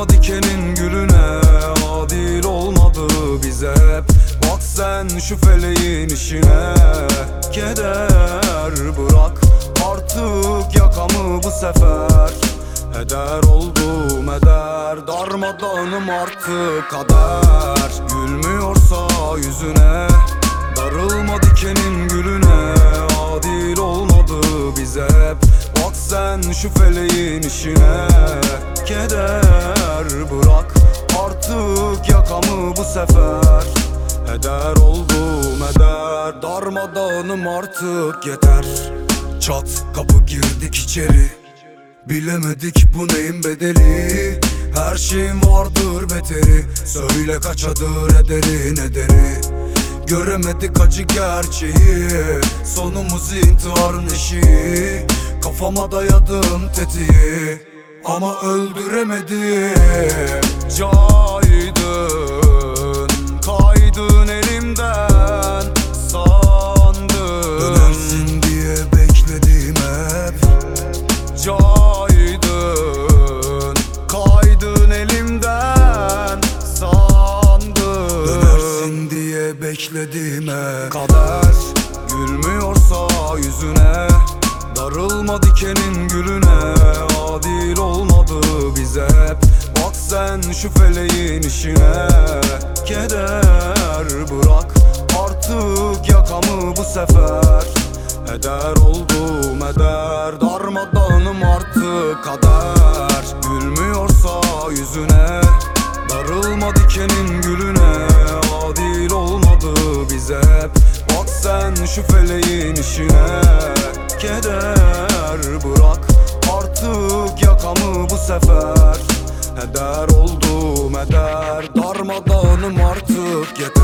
Darılma dikenin gülüne, adil olmadı bize hep. Bak sen şu feleğin işine, keder bırak artık yakamı bu sefer. Heder oldum eder, darmadağınım artık kader. Gülmüyorsa yüzüne, darılma dikenin gülüne, adil olmadı bize hep. Bak sen şu feleğin işine, keder bırak artık yakamı bu sefer. Heder oldum eder, darmadağınım artık yeter. Çat kapı girdik içeri, bilemedik bu neyin bedeli. Her şeyin vardır beteri, söyle kaçadır ederi. Göremedik acı gerçeği, sonumuz intiharın eşiği. Kafama dayadım tetiği ama öldüremedim. Caydın, kaydın elimden sandım. Dönersin diye bekledim hep. Caydın, kaydın elimden sandım. Dönersin diye bekledim hep. Kader gülmüyorsa yüzüne, darılma dikenin gülüne, adil olmadı bize hep. Bak sen şu feleğin işine, keder bırak artık yakamı bu sefer. Heder oldum eder, darmadağınım artık kader. Gülmüyorsa yüzüne, darılma dikenin gülüne, adil olmadı bize hep. Bak sen şu feleğin işine, keder bırak artık yakamı bu sefer. Heder oldum eder, darmadağınım artık yeter.